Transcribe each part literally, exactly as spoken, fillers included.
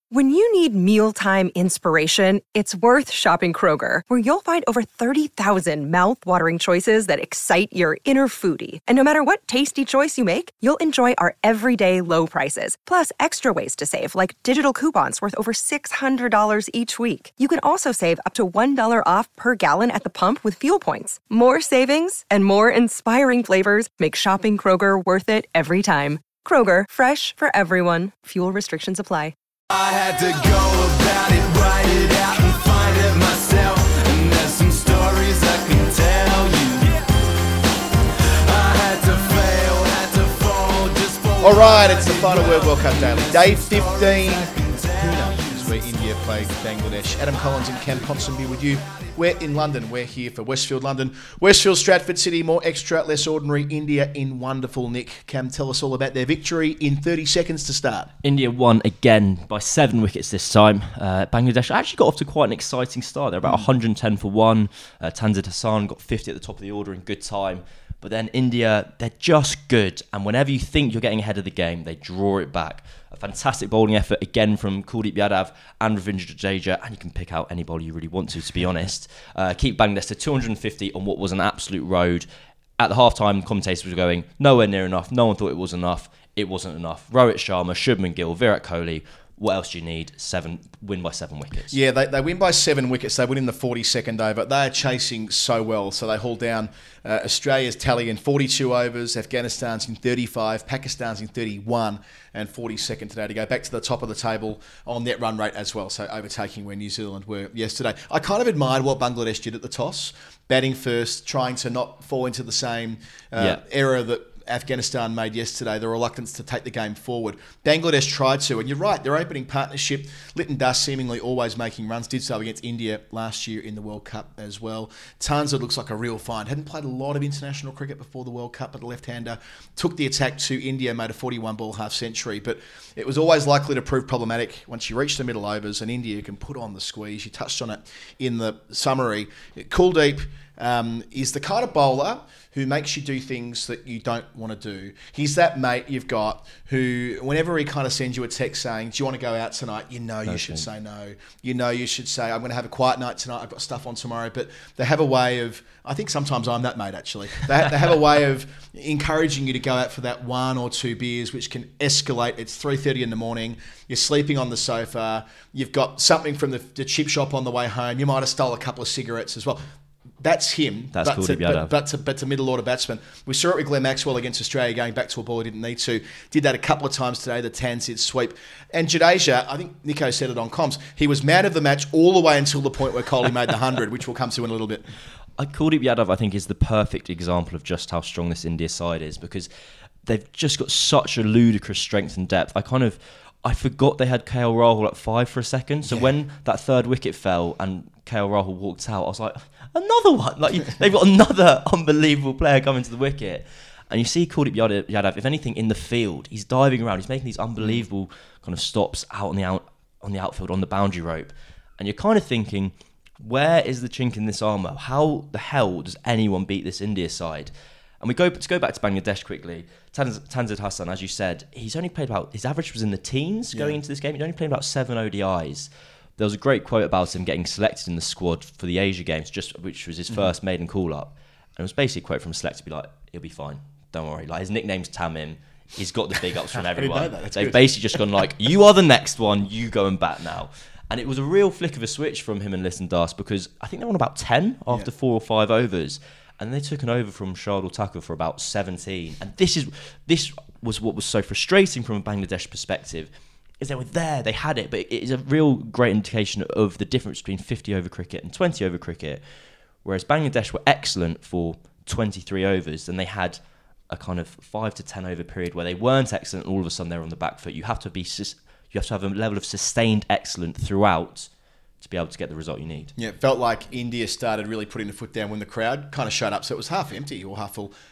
When you need mealtime inspiration, it's worth shopping Kroger, where you'll find over thirty thousand mouth-watering choices that excite your inner foodie. And no matter what tasty choice you make, you'll enjoy our everyday low prices, plus extra ways to save, like digital coupons worth over six hundred dollars each week. You can also save up to one dollar off per gallon at the pump with fuel points. More savings and more inspiring flavors make shopping Kroger worth it every time. Kroger, fresh for everyone. Fuel restrictions apply. I had to go about it, write it out and find it myself. And there's some stories I can tell you. I had to fail, had to fall just for... All right, it's the Final Word World Cup Daily. Day fifteen. Who knows where India played Bangladesh. Adam Collins and Cam Ponsonby with you. We're in London. We're here for Westfield London. Westfield, Stratford City, more extra, less ordinary. India in wonderful nick. Cam, tell us all about their victory in thirty seconds to start. India won again by seven wickets this time. Uh, Bangladesh actually got off to quite an exciting start. They're about one hundred ten for one. Uh, Tanzid Hassan got fifty at the top of the order in good time. But then India, they're just good. And whenever you think you're getting ahead of the game, they draw it back. A fantastic bowling effort again from Kuldeep Yadav and Ravindra Jadeja. And you can pick out any bowler you really want to, to be honest. Uh, keep Bangladesh to two hundred fifty on what was an absolute road. At the half-time, commentators were going, nowhere near enough. No one thought it was enough. It wasn't enough. Rohit Sharma, Shubman Gill, Virat Kohli. What else do you need? Seven win by seven wickets. Yeah, they, they win by seven wickets. They win in the forty-second over. They are chasing so well. So they haul down uh, Australia's tally in forty-two overs, Afghanistan's in thirty-five, Pakistan's in thirty-one, and forty-second today to go back to the top of the table on net run rate as well. So overtaking where New Zealand were yesterday. I kind of admired what Bangladesh did at the toss, batting first, trying to not fall into the same uh, yeah. error that Afghanistan made yesterday, the reluctance to take the game forward. Bangladesh tried to, and you're right, their opening partnership, Lytton Das seemingly always making runs, did so against India last year in the World Cup as well. Tanzid looks like a real find. Hadn't played a lot of international cricket before the World Cup, but the left-hander took the attack to India, made a forty-one ball half century, but it was always likely to prove problematic once you reach the middle overs, and India can put on the squeeze. You touched on it in the summary. Kuldeep um, is the kind of bowler who makes you do things that you don't want to do. He's that mate you've got who, whenever he kind of sends you a text saying, do you want to go out tonight? You know you should say no. You know you should say, I'm going to have a quiet night tonight. I've got stuff on tomorrow. But they have a way of, I think sometimes I'm that mate actually. They, they have a way of encouraging you to go out for that one or two beers, which can escalate. It's three thirty in the morning. You're sleeping on the sofa. You've got something from the, the chip shop on the way home. You might have stole a couple of cigarettes as well. That's him, That's but, cool to, to but, but, to, but to middle order batsman. We saw it with Glenn Maxwell against Australia going back to a ball he didn't need to. Did that a couple of times today, the Tanzid sweep. And Jadeja, I think Nico said it on comms, he was man of the match all the way until the point where Kohli made the one hundred, which we'll come to in a little bit. I Kuldeep Yadav, I think, is the perfect example of just how strong this India side is, because they've just got such a ludicrous strength and depth. I kind of... I forgot they had K L Rahul at five for a second. So yeah. when that third wicket fell and K L Rahul walked out, I was like, another one. Like they've got another unbelievable player coming to the wicket. And you see Kuldeep Yadav, if anything, in the field, he's diving around. He's making these unbelievable kind of stops out on the out on the outfield, on the boundary rope. And you're kind of thinking, where is the chink in this armour? How the hell does anyone beat this India side? And we go to go back to Bangladesh quickly. Tanz, Tanzid Hassan, as you said, he's only played about, his average was in the teens going yeah. into this game. He'd only played about seven O D Is. There was a great quote about him getting selected in the squad for the Asia Games, just which was his mm-hmm. first maiden call-up. And it was basically a quote from a selector, be like, he'll be fine, don't worry. Like his nickname's Tamim. He's got the big ups from everyone. They've good. basically just gone like, you are the next one, you go and bat now. And it was a real flick of a switch from him and Lytton Das, because I think they were on about ten after yeah. four or five overs. And they took an over from Shardul Thakur for about seventeen. And this is this was what was so frustrating from a Bangladesh perspective, is they were there, they had it, but it is a real great indication of the difference between fifty over cricket and twenty over cricket. Whereas Bangladesh were excellent for twenty-three overs, and they had a kind of five to ten over period where they weren't excellent, and all of a sudden they're on the back foot. You have to be you have to have a level of sustained excellence throughout to be able to get the result you need. Yeah, it felt like India started really putting the foot down when the crowd kind of showed up. So it was half empty or half full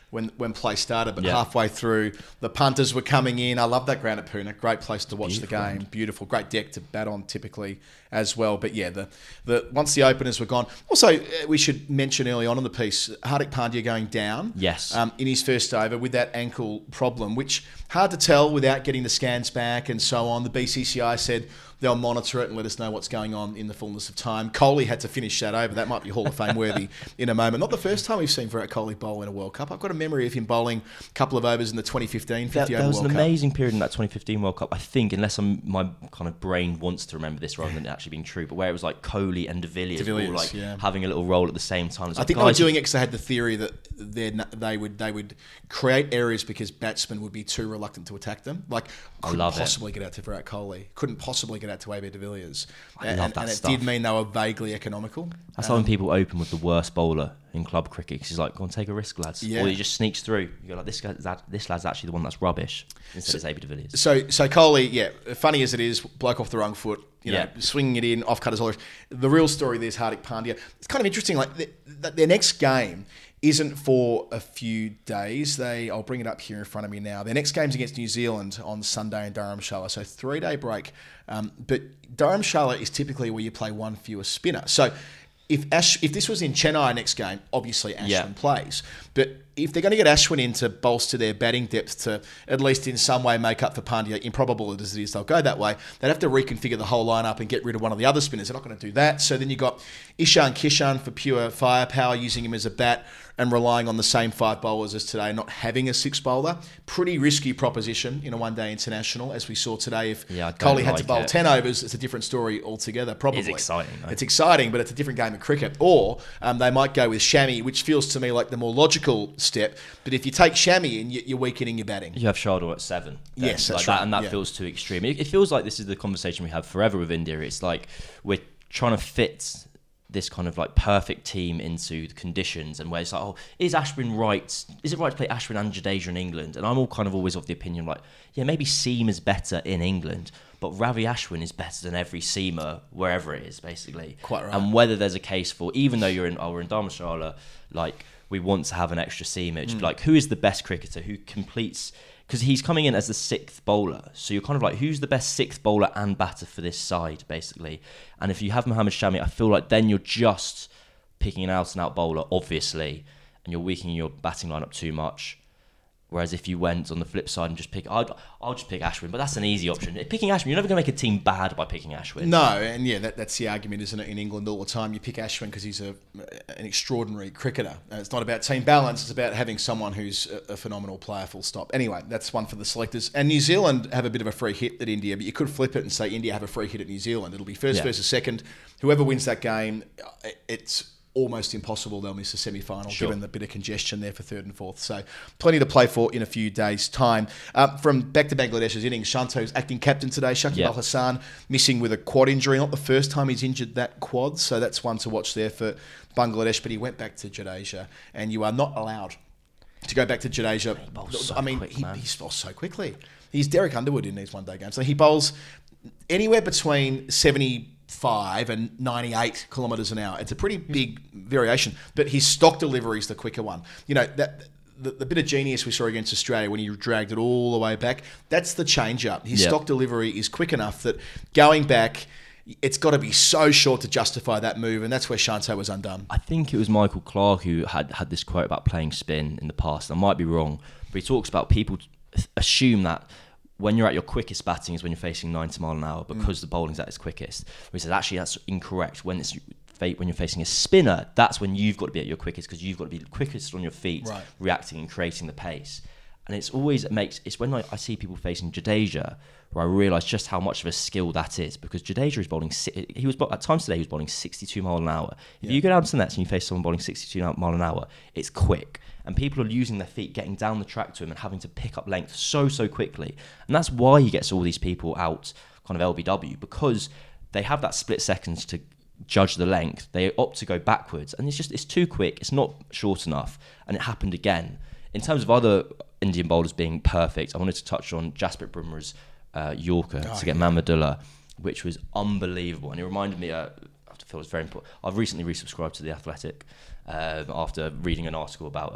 when when play started, but Yeah. halfway through, the punters were coming in. I love that ground at Puna. Great place to watch Beautiful the game. Beautiful. Great deck to bat on typically as well. But yeah, the the once the openers were gone. Also, uh, we should mention early on in the piece, Hardik Pandya going down. Yes. Um, in his first over with that ankle problem, which hard to tell without getting the scans back and so on. The B C C I said they'll monitor it and let us know what's going on in the fullness of time. Kohli had to finish that over. That might be Hall of Fame worthy in a moment. Not the first time we've seen Virat Kohli bowl in a World Cup. I've got a memory of him bowling a couple of overs in the twenty fifteen There, fifty there over was an World Cup. amazing period in that twenty fifteen World Cup, I think, unless I'm, my kind of brain wants to remember this rather than it actually being true, but where it was like Kohli and De Villiers, De Villiers, all like yeah. having a little role at the same time. It's I like, think they were guys, doing it because they had the theory that they're n- they would they would create areas because batsmen would be too reluctant to attack them. Like, couldn't love it. possibly get out to Virat Kohli. Couldn't possibly get out to A B de Villiers. I and love that and it stuff. did mean they were vaguely economical. That's like when people open with the worst bowler in club cricket because he's like, go on, take a risk, lads. Yeah. Or he just sneaks through. You go like, this guy, that, this lad's actually the one that's rubbish. Instead it's A B de Villiers. So, so Kohli, yeah, funny as it is, bloke off the wrong foot, you know, Yeah. swinging it in, off cutters, all this. The real story there's Hardik Pandya. It's kind of interesting, like, th- th- their next game isn't for a few days. They, I'll bring it up here in front of me now. Their next game's against New Zealand on Sunday in Dharamshala, so three-day break. Um, but Dharamshala is typically where you play one fewer spinner. So if Ash, if this was in Chennai next game, obviously Ashwin Yeah. plays. But if they're going to get Ashwin in to bolster their batting depth to at least in some way make up for Pandya, improbable as it is they'll go that way, they'd have to reconfigure the whole lineup and get rid of one of the other spinners. They're not going to do that. So then you've got Ishan Kishan for pure firepower, using him as a bat and relying on the same five bowlers as today, not having a six bowler. Pretty risky proposition in a one-day international, as we saw today. If Yeah, I don't Kohli had to like bowl it. ten overs, it's a different story altogether, probably. It's exciting, though. It's exciting, but it's a different game of cricket. Or um, they might go with Shami, which feels to me like the more logical step. But if you take Shami in, you- you're weakening your batting. You have Shardul at seven. then, Yes, like that's that, right, and that yeah. feels too extreme. It, it feels like this is the conversation we have forever with India. It's like we're trying to fit this kind of like perfect team into the conditions, and where it's like, oh, is Ashwin right? Is it right to play Ashwin and Jadeja in England? And I'm all kind of always of the opinion like, yeah, maybe seam is better in England, but Ravi Ashwin is better than every seamer wherever it is, basically. Quite right. And whether there's a case for, even though you're in, oh, we're in Dharamshala, like we want to have an extra seamage. Mm. Like, who is the best cricketer who completes? Because he's coming in as the sixth bowler, so you're kind of like, who's the best sixth bowler and batter for this side, basically? And if you have Mohammad Shami, I feel like then you're just picking an out-and-out bowler, obviously, and you're weakening your batting lineup too much. Whereas if you went on the flip side and just pick, I'd, I'll just pick Ashwin, but that's an easy option. Picking Ashwin, you're never going to make a team bad by picking Ashwin. No, and yeah, that, that's the argument, isn't it, in England all the time. You pick Ashwin because he's a, an extraordinary cricketer. And it's not about team balance, it's about having someone who's a, a phenomenal player, full stop. Anyway, that's one for the selectors. And New Zealand have a bit of a free hit at India, but you could flip it and say India have a free hit at New Zealand. It'll be first Yeah. versus second. Whoever wins that game, it's almost impossible they'll miss the semi-final, Sure. given the bit of congestion there for third and fourth. So plenty to play for in a few days' time. Um, from back to Bangladesh's innings, Shanto's acting captain today. Shakib Yeah. Al Hassan missing with a quad injury. Not the first time he's injured that quad, so that's one to watch there for Bangladesh. But he went back to Jadeja, and you are not allowed to go back to Jadeja. bowls so I mean, quick, he, man. he bowls so quickly. He's Derek Underwood in these one-day games. So he bowls anywhere between seventy-five and ninety-eight kilometres an hour. It's a pretty big variation, but his stock delivery is the quicker one. You know, that the, the bit of genius we saw against Australia when he dragged it all the way back, that's the change-up. His Yeah. stock delivery is quick enough that going back, it's got to be so short to justify that move, and that's where Shanto was undone. I think it was Michael Clark who had, had this quote about playing spin in the past. I might be wrong, but he talks about people assume that when you're at your quickest batting is when you're facing ninety mile an hour because the bowling's at its quickest. He says actually that's incorrect. When it's when you're facing a spinner, that's when you've got to be at your quickest because you've got to be the quickest on your feet, Right. reacting and creating the pace. And it's always it makes it's when I, I see people facing Jadeja where I realise just how much of a skill that is, because Jadeja is bowling. si- He was at times today he was bowling sixty-two mile an hour. If Yeah. you go down to the nets and you face someone bowling sixty-two mile an hour, it's quick, and people are using their feet, getting down the track to him, and having to pick up length so so quickly. And that's why he gets all these people out kind of L B W, because they have that split seconds to judge the length. They opt to go backwards, and it's just it's too quick. It's not short enough, and it happened again. In terms of other Indian bowlers being perfect, I wanted to touch on Jasprit Bumrah's uh, Yorker Oh, to get yeah. Mahmudullah, which was unbelievable, and it reminded me. Uh, I feel it's very important. I've recently resubscribed to The Athletic um, after reading an article about uh,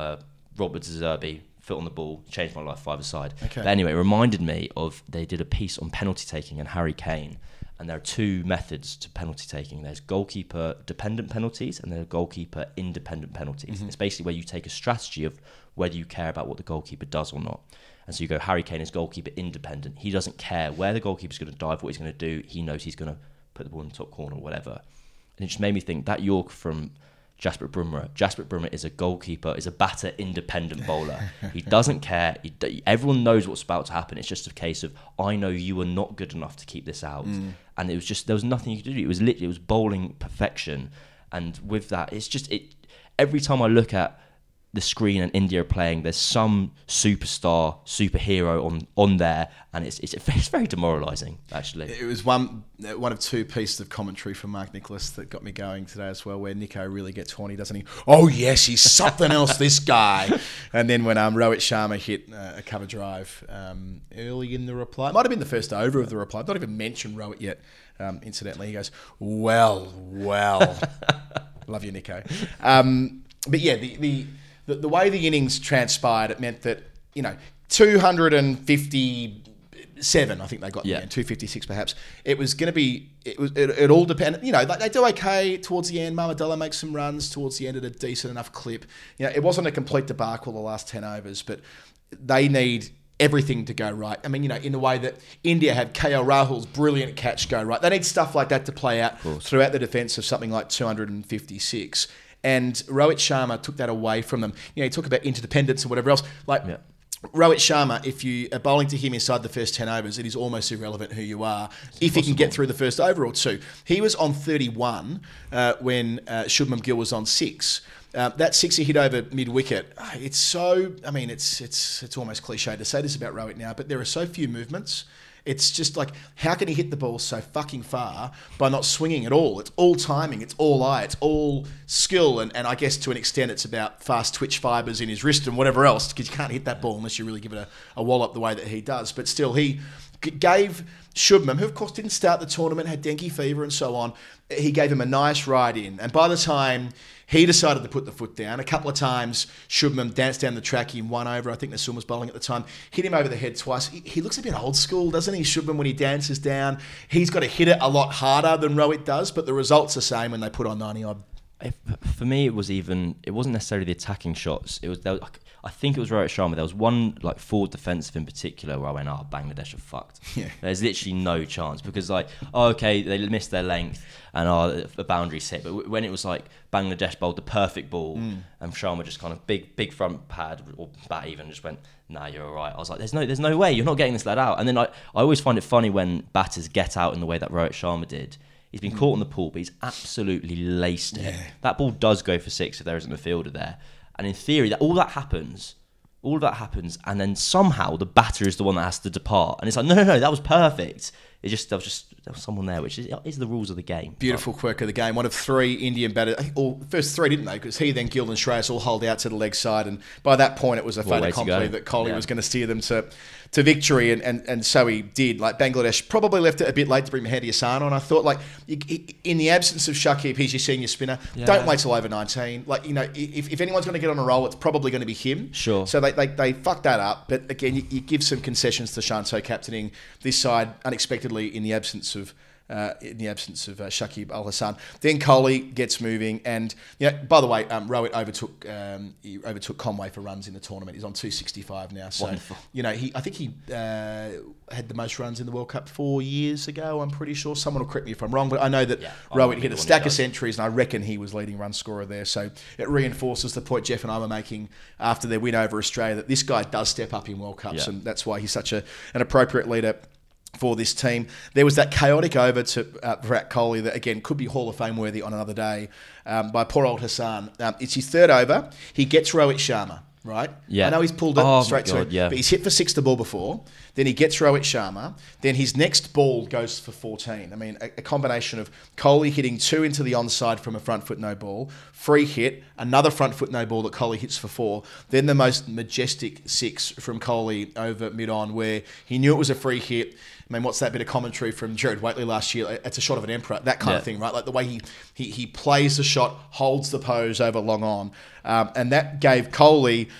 Robert De Zerbi, foot on the ball, changed my life five-a-side. Okay. But anyway, it reminded me of, they did a piece on penalty taking and Harry Kane. And there are two methods to penalty taking. There's goalkeeper dependent penalties and there are goalkeeper independent penalties. Mm-hmm. It's basically where you take a strategy of whether you care about what the goalkeeper does or not. And so you go, Harry Kane is goalkeeper independent. He doesn't care where the goalkeeper's going to dive, what he's going to do. He knows he's going to put the ball in the top corner or whatever. And it just made me think that York from Jasper Brummer. Jasper Brummer is a goalkeeper, is a batter independent bowler. He doesn't care. He, everyone knows what's about to happen. It's just a case of, I know you are not good enough to keep this out. Mm. And it was just, there was nothing you could do. It was literally, it was bowling perfection. And with that, it's just, it. every time I look at the screen and India are playing, there's some superstar, superhero on, on there, and it's, it's it's very demoralising, actually. It was one one of two pieces of commentary from Mark Nicholas that got me going today as well, where Nico really gets horny, doesn't he? Oh yes, he's something else, this guy. And then when um, Rohit Sharma hit uh, a cover drive um, early in the reply, it might have been the first over of the reply, I've not even mentioned Rohit yet, um, incidentally. He goes, well, well. Love you, Nico. Um, but yeah, the... the The, the way the innings transpired, it meant that, you know, two hundred fifty-seven, I think they got, yeah, the end, two fifty-six perhaps. It was going to be, it was, it, it all depended, you know, they, they do okay towards the end. Mamadullah makes some runs towards the end at a decent enough clip. You know, it wasn't a complete debacle the last ten overs, but they need everything to go right. I mean, you know, in the way that India had K L Rahul's brilliant catch go right. They need stuff like that to play out throughout the defence of something like two hundred fifty-six. And Rohit Sharma took that away from them. You know, he talked about interdependence and whatever else. Like, yeah. Rohit Sharma, if you are bowling to him inside the first ten overs, it is almost irrelevant who you are it's if he can get through the first over or two. He was on thirty-one uh, when uh, Shubman Gill was on six. Uh, that six he hit over mid-wicket, it's so... I mean, it's it's it's almost cliche to say this about Rohit now, but there are so few movements. It's just like, how can he hit the ball so fucking far by not swinging at all? It's all timing, it's all eye, it's all skill, and, and I guess to an extent it's about fast twitch fibres in his wrist and whatever else, because you can't hit that ball unless you really give it a, a wallop the way that he does. But still, he g- gave Shubman, who of course didn't start the tournament, had dengue fever and so on, he gave him a nice ride in. And by the time he decided to put the foot down, a couple of times Shubman danced down the track in one over. I think Nasim was bowling at the time. Hit him over the head twice. He, he looks a bit old school, doesn't he, Shubman, when he dances down? He's got to hit it a lot harder than Rohit does, but the result's the same when they put on ninety odd. If, for me, it was even. It wasn't necessarily the attacking shots. It was. There was I think it was Rohit Sharma. There was one like forward defensive in particular where I went, "Oh, Bangladesh are fucked." Yeah. There's literally no chance because like, oh, okay, they missed their length and oh, a boundary's hit. But when it was like Bangladesh bowled the perfect ball mm. and Sharma just kind of big, big front pad or bat even just went, "Nah, you're all right." I was like, "There's no, there's no way you're not getting this lad out." And then I, I always find it funny when batters get out in the way that Rohit Sharma did. He's been mm. caught on the pull, but he's absolutely laced it. Yeah. That ball does go for six if there isn't a fielder there. And in theory, that all that happens, all of that happens, and then somehow the batter is the one that has to depart. And it's like, no, no, no, that was perfect. It just there was just there was someone there, which is, is the rules of the game. Beautiful quirk of the game. One of three Indian batters, I think all first three didn't they? Because he, then Gill and Shreyas all hold out to the leg side, and by that point it was a fait accompli that Kohli yeah. was going to steer them to to victory, and, and, and so he did. Like Bangladesh probably left it a bit late to bring Mehdi Hassan on. I thought, like, in the absence of Shakib, he's your senior spinner. Yeah. Don't wait till over nineteen. Like, you know, if, if anyone's going to get on a roll, it's probably going to be him. Sure. So they they, they fucked that up. But again, you, you give some concessions to Shanto captaining this side unexpectedly in the absence of uh, in the absence of uh, Shakib Al Hassan. Then Kohli gets moving, and you know, by the way, um, Rohit overtook um, he overtook Conway for runs in the tournament. He's on two sixty-five now. So wonderful. You know, he I think he uh, had the most runs in the World Cup four years ago. I'm pretty sure. Someone will correct me if I'm wrong, but I know that yeah, Rohit hit a stack of centuries, and I reckon he was leading run scorer there. So it reinforces the point Jeff and I were making after their win over Australia that this guy does step up in World Cups, yeah. and that's why he's such a an appropriate leader for this team. There was that chaotic over to uh, Virat Kohli that, again, could be Hall of Fame worthy on another day um, by poor old Hassan. Um, it's his third over. He gets Rohit Sharma, right? Yeah. I know he's pulled it oh straight God, to him, yeah. but he's hit for six the ball before. Then he gets Rohit Sharma. Then his next ball goes for fourteen. I mean, a, a combination of Kohli hitting two into the onside from a front foot no ball, free hit, another front foot no ball that Kohli hits for four, then the most majestic six from Kohli over mid-on where he knew it was a free hit. I mean, what's that bit of commentary from Jared Waitley last year? It's a shot of an emperor, that kind yeah. of thing, right? Like the way he, he he plays the shot, holds the pose over long on. Um, and that gave Kohli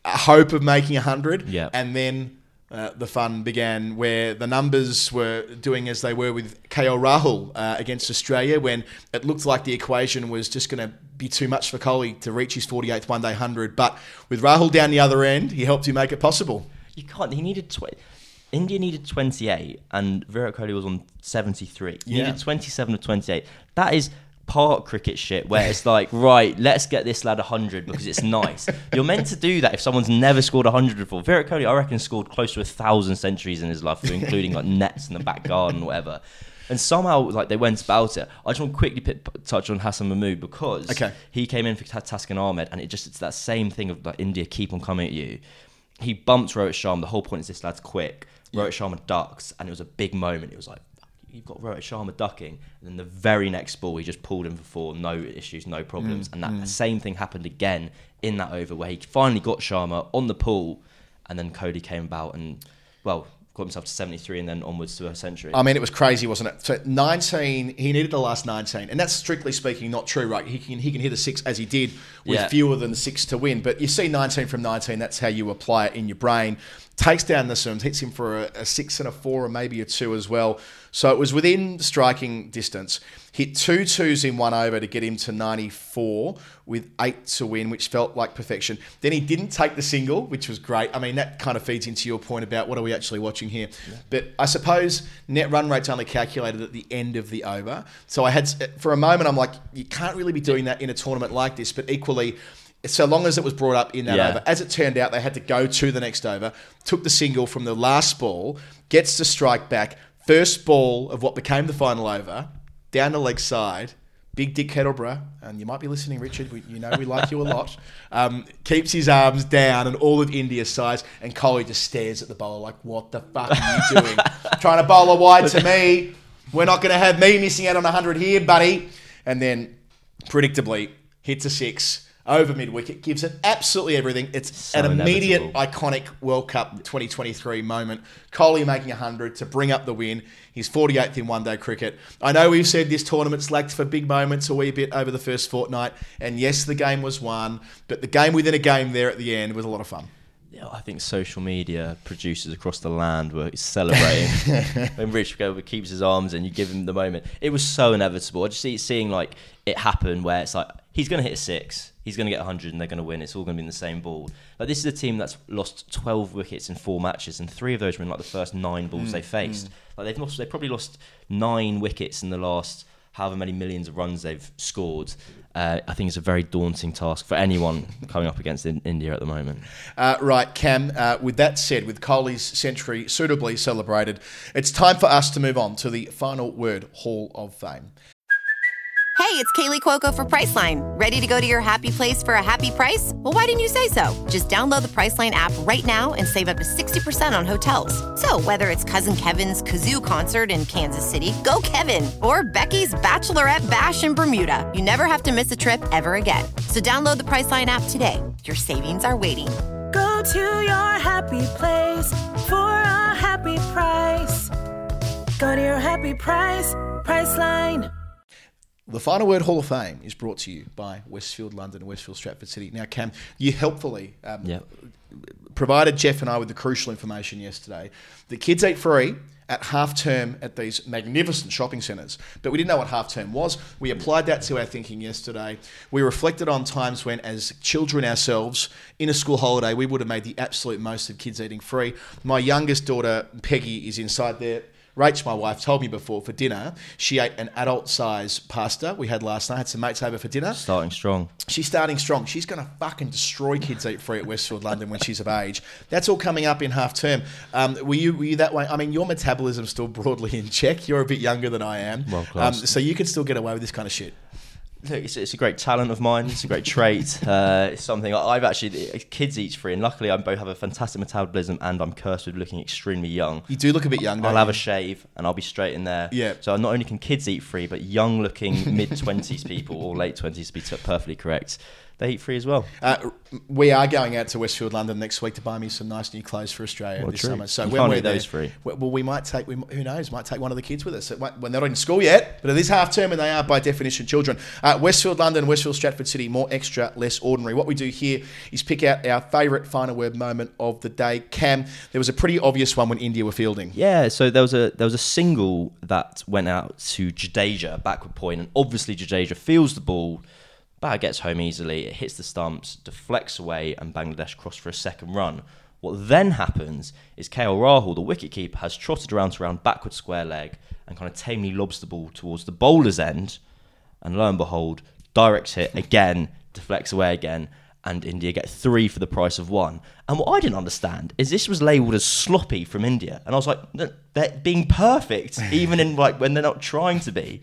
a hope of making one hundred. Yeah. And then uh, the fun began where the numbers were doing as they were with K L Rahul uh, against Australia, when it looked like the equation was just going to be too much for Kohli to reach his forty-eighth one-day one hundred. But with Rahul down the other end, he helped you make it possible. You can't. He needed tw- India needed twenty-eight, and Virat Kohli was on seventy-three. He Yeah. needed twenty-seven of twenty-eight. That is park cricket shit, where it's like, right, let's get this lad one hundred because it's nice. You're meant to do that if someone's never scored one hundred before. Virat Kohli, I reckon, scored close to a thousand centuries in his life, including like nets in the back garden or whatever. And somehow, like, they went about it. I just want to quickly put, touch on Hassan Mahmood because Okay. he came in for Taskin Ahmed, and it just it's that same thing of like India keep on coming at you. He bumped Rohit Sharma. The whole point is this lad's quick. Rohit Sharma ducks, and it was a big moment. It was like, you've got Rohit Sharma ducking, and then the very next ball, he just pulled him for four, no issues, no problems. Mm, and that mm. same thing happened again in that over, where he finally got Sharma on the pull, and then Kohli came about and, well, got himself to seventy-three and then onwards to a century. I mean, it was crazy, wasn't it? So nineteen, he needed the last nineteen, and that's strictly speaking not true, right? He can he can hit a six as he did with Yeah. fewer than six to win, but you see nineteen from nineteen, that's how you apply it in your brain. Takes down the Sims, hits him for a, a six and a four, or maybe a two as well. So it was within striking distance. Hit two twos in one over to get him to ninety-four with eight to win, which felt like perfection. Then he didn't take the single, which was great. I mean, that kind of feeds into your point about what are we actually watching here. Yeah. But I suppose net run rate's only calculated at the end of the over. So I had, for a moment, I'm like, you can't really be doing that in a tournament like this, but equally, so long as it was brought up in that Yeah. over. As it turned out, they had to go to the next over, took the single from the last ball, gets to strike back, first ball of what became the final over, down the leg side, Big Dick Kettleborough, and you might be listening, Richard, we, you know we like you a lot, um, keeps his arms down and all of India's size, and Kohli just stares at the bowler like, what the fuck are you doing? Trying to bowl a wide to me. We're not going to have me missing out on one hundred here, buddy. And then, predictably, hits a six over mid-wicket, gives it absolutely everything. It's So an immediate, inevitable. iconic World Cup twenty twenty-three moment. Kohli making one hundred to bring up the win. His forty-eighth in one-day cricket. I know we've said this tournament's lacked for big moments a wee bit over the first fortnight, and yes, the game was won, but the game within a game there at the end was a lot of fun. Yeah, I think social media producers across the land were celebrating when Rich Gover keeps his arms and you give him the moment. It was so inevitable. I just see seeing like it happen where it's like he's going to hit a six, he's going to get one hundred, and they're going to win. It's all going to be in the same ball. Like this is a team that's lost twelve wickets in four matches, and three of those were in like the first nine balls Mm, they faced. mm. Like they've lost, they probably lost nine wickets in the last however many millions of runs they've scored. Uh, I think it's a very daunting task for anyone coming up against in India at the moment. Uh, right, Cam, uh, with that said, with Kohli's century suitably celebrated, it's time for us to move on to the final word Hall of Fame. Hey, it's Kaylee Cuoco for Priceline. Ready to go to your happy place for a happy price? Well, why didn't you say so? Just download the Priceline app right now and save up to sixty percent on hotels. So whether it's Cousin Kevin's Kazoo Concert in Kansas City, go Kevin, or Becky's Bachelorette Bash in Bermuda, you never have to miss a trip ever again. So download the Priceline app today. Your savings are waiting. Go to your happy place for a happy price. Go to your happy price, Priceline. The Final Word Hall of Fame is brought to you by Westfield London and Westfield Stratford City. Now, Cam, you helpfully um, Yeah. provided Jeff and I with the crucial information yesterday. The kids eat free at half term at these magnificent shopping centres, but we didn't know what half term was. We applied that to our thinking yesterday. We reflected on times when, as children ourselves, in a school holiday, we would have made the absolute most of kids eating free. My youngest daughter, Peggy, is inside there. Rach, my wife, told me before for dinner, she ate an adult-size pasta we had last night. Had some mates over for dinner. Starting strong. She's starting strong. She's going to fucking destroy Kids Eat Free at Westfield London when she's of age. That's all coming up in half term. Um, were you were you that way? I mean, your metabolism's still broadly in check. You're a bit younger than I am. Well um, classed. so you can still get away with this kind of shit. Look, it's, it's a great talent of mine. It's a great trait. Uh, it's something I- I've actually, kids eat free, and luckily I both have a fantastic metabolism and I'm cursed with looking extremely young. You do look a bit young, don't I'll have you? a shave and I'll be straight in there. Yeah. So not only can kids eat free, but young-looking mid-twenties people or late twenties to be t- perfectly correct they eat free as well. Uh, we are going out to Westfield London next week to buy me some nice new clothes for Australia Well, this true. summer. So You when can't we're eat there, those free. well, we might take. We, who knows? Might take one of the kids with us. It might, well, they're not in school yet, but it is half term, and they are by definition children. Uh, Westfield London, Westfield Stratford City, more extra, less ordinary. What we do here is pick out our favourite final word moment of the day. Cam, there was a pretty obvious one when India were fielding. Yeah, so there was a there was a single that went out to Jadeja, backward point, and obviously Jadeja feels the ball, bat gets home easily, it hits the stumps, deflects away, and Bangladesh cross for a second run. What then happens is K L Rahul, the wicketkeeper, has trotted around to around backward square leg and kind of tamely lobs the ball towards the bowler's end, and lo and behold, direct hit again, deflects away again, and India get three for the price of one. And what I didn't understand is this was labelled as sloppy from India. And I was like, they're being perfect, even in like when they're not trying to be.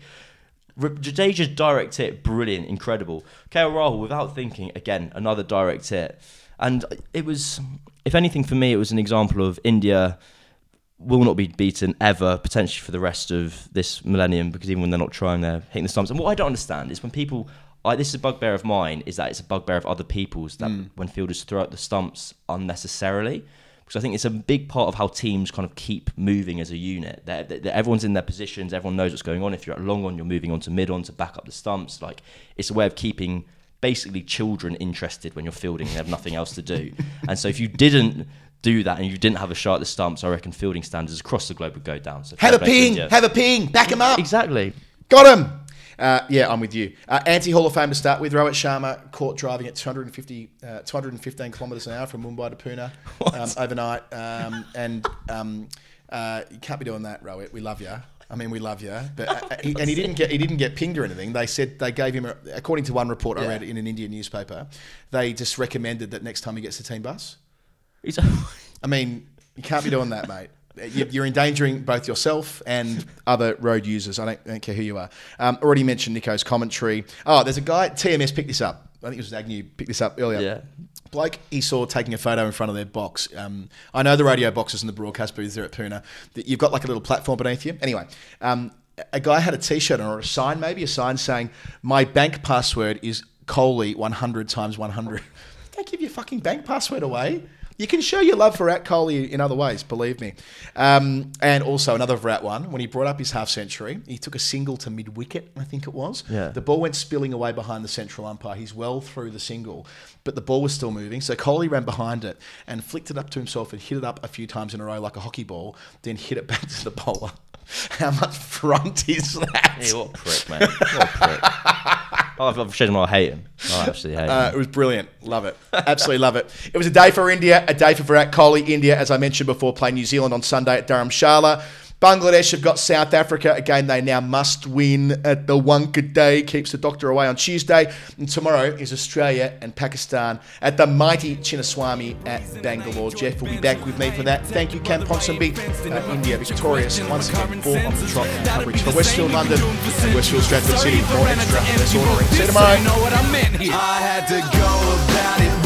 Jadeja's direct hit, brilliant, incredible. K L Rahul, without thinking, again, another direct hit. And it was, if anything for me, it was an example of India will not be beaten ever, potentially for the rest of this millennium, because even when they're not trying, they're hitting the stumps. And what I don't understand is when people... I, this is a bugbear of mine, is that it's a bugbear of other people's, that mm. when fielders throw out the stumps unnecessarily. Because I think it's a big part of how teams kind of keep moving as a unit. They're, they're, everyone's in their positions, everyone knows what's going on. If you're at long on, you're moving on to mid on to back up the stumps. Like, it's a way of keeping basically children interested when you're fielding and they have nothing else to do. And so if you didn't do that and you didn't have a shot at the stumps, I reckon fielding standards across the globe would go down. So have a ping, have a ping, back him up. Exactly. Got him. Uh, yeah, I'm with you. Uh, Anti-Hall of Fame to start with. Rohit Sharma caught driving at two hundred fifty, uh, two hundred fifteen kilometres an hour from Mumbai to Pune um, overnight. Um, and um, uh, you can't be doing that, Rohit. We love you. I mean, we love you. But uh, he, and he didn't get he didn't get pinged or anything. They said they gave him, a, according to one report I yeah. read in an Indian newspaper, they just recommended that next time he gets the team bus. He's I mean, you can't be doing that, mate. You're endangering both yourself and other road users. I don't, I don't care who you are. Um, already mentioned Nico's commentary. Oh, there's a guy, T M S picked this up. I think it was Agnew picked this up earlier. Yeah. Bloke he saw taking a photo in front of their box. Um, I know the radio boxes and the broadcast booths there at Pune. That you've got like a little platform beneath you. Anyway, um, a guy had a T-shirt on or a sign, maybe a sign saying, "My bank password is Kohli one hundred times one hundred." Don't give your fucking bank password away. You can show your love for Virat Kohli in other ways, believe me. Um, and also another Virat one, when he brought up his half century, he took a single to mid-wicket, I think it was. Yeah. The ball went spilling away behind the central umpire. He's well through the single, but the ball was still moving. So Kohli ran behind it and flicked it up to himself and hit it up a few times in a row like a hockey ball, then hit it back to the bowler. How much front is that? Yeah, what a prick, man. What a prick. I've, I've shed him, I hate him. I absolutely hate Uh, him. it was brilliant. Love it. Absolutely love it. It was a day for India, a day for Virat Kohli. India, as I mentioned before, play New Zealand on Sunday at Dharamshala. Bangladesh have got South Africa. Again, they now must win at the Wankhede. Keeps the doctor away on Tuesday. And tomorrow is Australia and Pakistan at the mighty Chinnaswamy at Bangalore. Jeff will be back with me for that. Thank you, Cam Ponsonby. Uh, India victorious once again. Four on the trot and coverage for Westfield London and Westfield Stratford City. More extra. Less ordering. See you tomorrow. I had to go about it